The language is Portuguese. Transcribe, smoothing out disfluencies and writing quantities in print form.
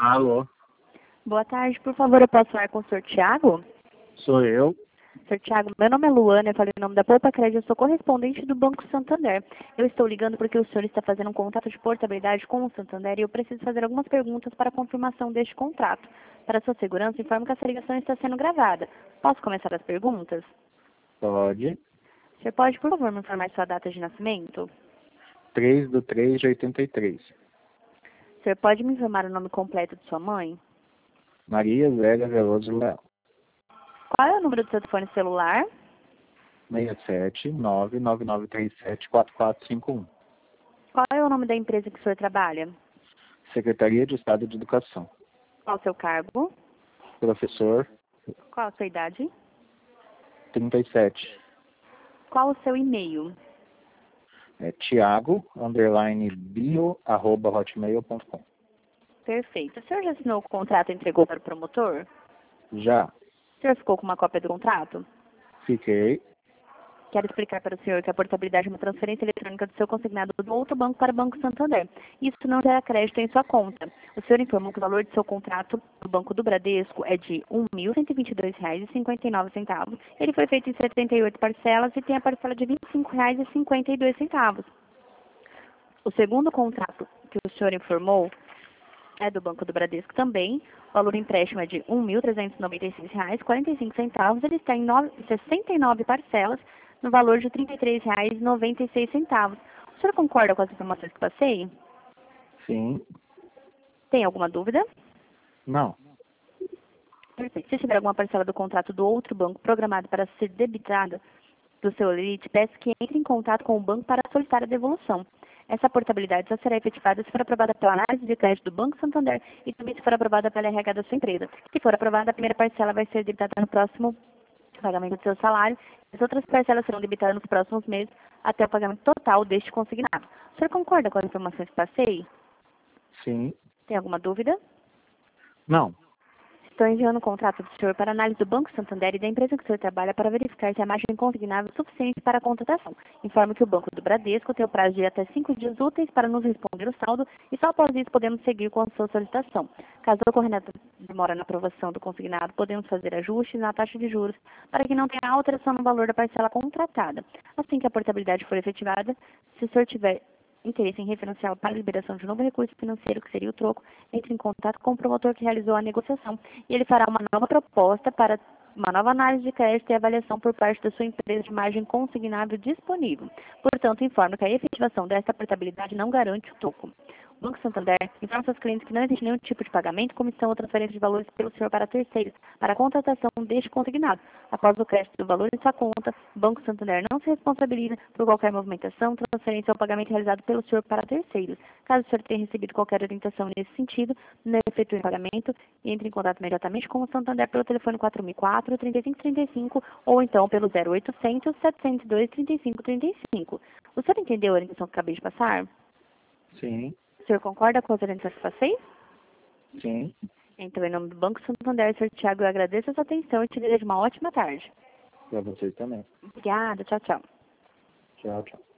Alô, Boa tarde, por favor, eu posso falar com o senhor Tiago? sou eu. Senhor Tiago, meu nome é Luana, eu falei o nome da Poupa Crédito, eu sou correspondente do Banco Santander. Eu estou ligando porque o senhor está fazendo um contrato de portabilidade com o Santander e eu preciso fazer algumas perguntas para a confirmação deste contrato. Para sua segurança, informo que essa ligação está sendo gravada. Posso começar as perguntas? Pode. O senhor pode, por favor, me informar sua data de nascimento? 3/3/83. O senhor pode me informar o nome completo de sua mãe? Maria Zélia Veloso Leal. Qual é o número do seu telefone celular? 67999374451. Qual é o nome da empresa que o senhor trabalha? Secretaria de Estado de Educação. Qual o seu cargo? Professor, Qual a sua idade? 37. Qual o seu e-mail? Thiago_bio@hotmail.com. Perfeito. O senhor já assinou o contrato e entregou para o promotor? Já O senhor ficou com uma cópia do contrato? fiquei. Quero explicar para o senhor que a portabilidade é uma transferência eletrônica do seu consignado do outro banco para o Banco Santander. Isso não gera crédito em sua conta. O senhor informou que o valor do seu contrato do Banco do Bradesco é de R$ 1.122,59. Ele foi feito em 78 parcelas e tem a parcela de R$ 25,52. O segundo contrato que o senhor informou é do Banco do Bradesco também. O valor do empréstimo é de R$ 1.396,45. Ele está em 69 parcelas, no valor de R$ 33,96. O senhor concorda com as informações que passei? Sim. Tem alguma dúvida? Não. Perfeito. Se tiver alguma parcela do contrato do outro banco programada para ser debitada do seu limite, peço que entre em contato com o banco para solicitar a devolução. Essa portabilidade só será efetivada se for aprovada pela análise de crédito do Banco Santander e também se for aprovada pela RH da sua empresa. Se for aprovada, a primeira parcela vai ser debitada no próximo pagamento do seu salário. As outras parcelas serão debitadas nos próximos meses até o pagamento total deste consignado. O senhor concorda com as informações que passei? Sim. Tem alguma dúvida? Não. Estou enviando o contrato do senhor para análise do Banco Santander e da empresa que o senhor trabalha para verificar se a margem consignável é suficiente para a contratação. Informo que o Banco do Bradesco tem o prazo de até 5 dias úteis para nos responder o saldo e só após isso podemos seguir com a sua solicitação. Caso ocorra demora na aprovação do consignado, podemos fazer ajustes na taxa de juros para que não tenha alteração no valor da parcela contratada. Assim que a portabilidade for efetivada, se o senhor tiver interesse em referencial para liberação de um novo recurso financeiro, que seria o troco, entre em contato com o promotor que realizou a negociação e ele fará uma nova proposta para uma nova análise de crédito e avaliação por parte da sua empresa de margem consignável disponível. Portanto, informo que a efetivação desta portabilidade não garante o troco. O Banco Santander informa seus clientes que não existe nenhum tipo de pagamento, comissão ou transferência de valores pelo senhor para terceiros, para a contratação deste consignado. Após o crédito do valor em sua conta, o Banco Santander não se responsabiliza por qualquer movimentação, transferência ou pagamento realizado pelo senhor para terceiros. Caso o senhor tenha recebido qualquer orientação nesse sentido, não efetue o pagamento e entre em contato imediatamente com o Santander pelo telefone 4004-3535 ou então pelo 0800-702-3535. O senhor entendeu a orientação que acabei de passar? Sim. O senhor concorda com as orientações que passei? Sim. Então, em nome do Banco Santander, senhor Tiago, eu agradeço a sua atenção e te desejo uma ótima tarde. Para vocês também. Obrigada, tchau, tchau. Tchau, tchau.